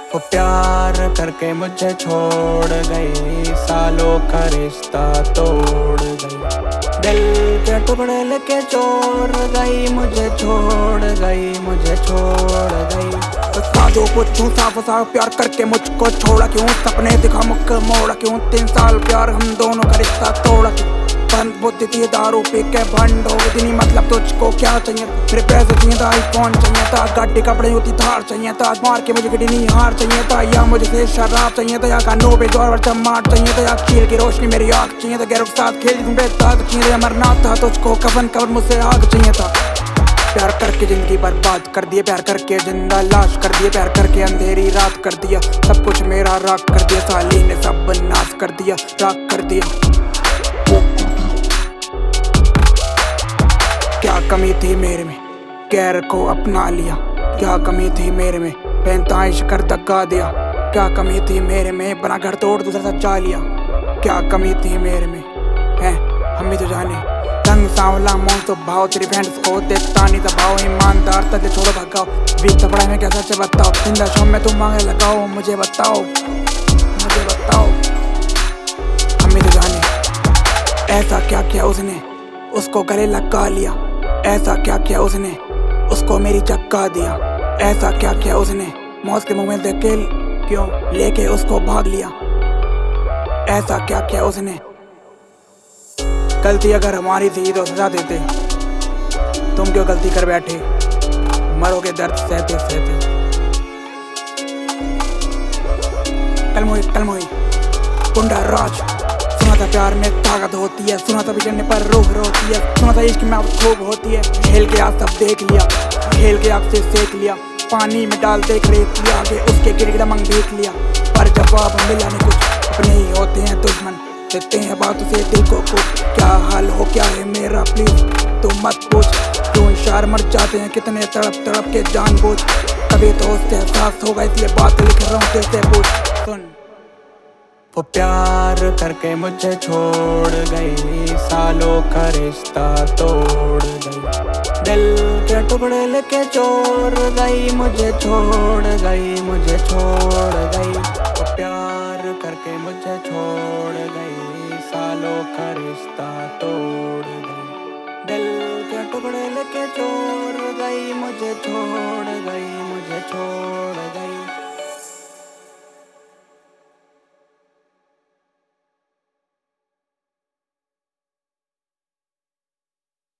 वो प्यार करके मुझे छोड़ गई, सालों का रिश्ता तोड़ गई। दिल के टुकड़े लेके चोर गई, मुझे छोड़ गई, मुझे छोड़ गई। बता दो पूछूं साफ साफ, प्यार करके मुझको छोड़ा क्यों? सपने दिखा मुख मोड़ा क्यों? 3 साल प्यार हम दोनों का रिश्ता तोड़ा क्यों? बंद बुद्धि थी दारू पी के भंड हो गई, मतलब तुझको क्या चाहिए? मेरे पैसे चाहिए था, आईफोन चाहिए था, गाड़ी कपड़े होती थार चाहिए था, मार के मुझे गड्डी हार चाहिए था, या मुझे से शराब चाहिए था, या कानों पे जोर चमाट चाहिए था, या कील की रोशनी मेरी आँख चाहिए था, गैरों के साथ खेल तुम बेताक चाहिए था, मरना था तुझको कफन कवर मुझसे आग चाहिए था। प्यार करके जिंदगी बर्बाद कर दिया, प्यार करके जिंदा लाश कर दिया, प्यार करके अंधेरी रात कर दिया, सब कुछ मेरा राख कर दिया, साली ने सब नाश कर दिया, राख कर दिया। क्या कमी थी मेरे में, गैर को अपना लिया? क्या कमी थी मेरे में, 45 कर धक्का दिया? क्या कमी थी मेरे में, बना घर तोड़ दूसरा सच्चा लिया? क्या कमी थी मेरे में है, हम भी तो जाने। रंग सांवला मौन तो भाव, तेरी फ्रेंड्स को देता नहीं दबाओ, ईमानदार तक छोड़ो भगाओ, बीत पढ़ाई में क्या सच बताओ, जिंदा शो में तुम मांगे लगाओ, मुझे बताओ, मुझे बताओ, हम भी तो जाने। ऐसा क्या किया उसने, उसको गले लगा लिया? ऐसा क्या किया उसने, उसको मेरी चक्का दिया? ऐसा क्या किया उसने, मौत के मुंह में देखे क्यों लेके उसको भाग लिया? ऐसा क्या किया उसने? गलती अगर हमारी थी तो सजा देते, तुम क्यों गलती कर बैठे, मरोगे दर्द सहते सहते। कलमोई कुंडा राज, सुना था प्यार में ताकत होती है, सुना था बिगड़ने पर रूह रोती है, सुना था इश्क में अब खूब होती है, खेल के आग सब देख लिया, खेल के आग से सेक लिया, पानी में डाल देख रेत लिया, आगे उसके गिरगिरा मंग देख लिया, पर जवाब मिला नहीं कुछ, अपने ही होते हैं दुश्मन, देते हैं बातों से दिल को कुछ। क्या हाल हो क्या है मेरा प्लीज तुम मत पूछ, क्यों इशार मर जाते हैं कितने तड़प तड़प के जानबूझ, कभी तो उससे एहसास होगा इसलिए बात लिख रहा हूँ दिल से पूछ। सुन, वो प्यार करके मुझे छोड़ गई, सालों का रिश्ता तोड़ गई। दिल के टुकड़े लेके चोर गई, मुझे छोड़ गई, मुझे छोड़ गई। वो प्यार करके मुझे छोड़ गई, सालों का रिश्ता तोड़ गई। दिल के टुकड़े लेके चोर गई, मुझे छोड़ गई, मुझे छोड़ गई।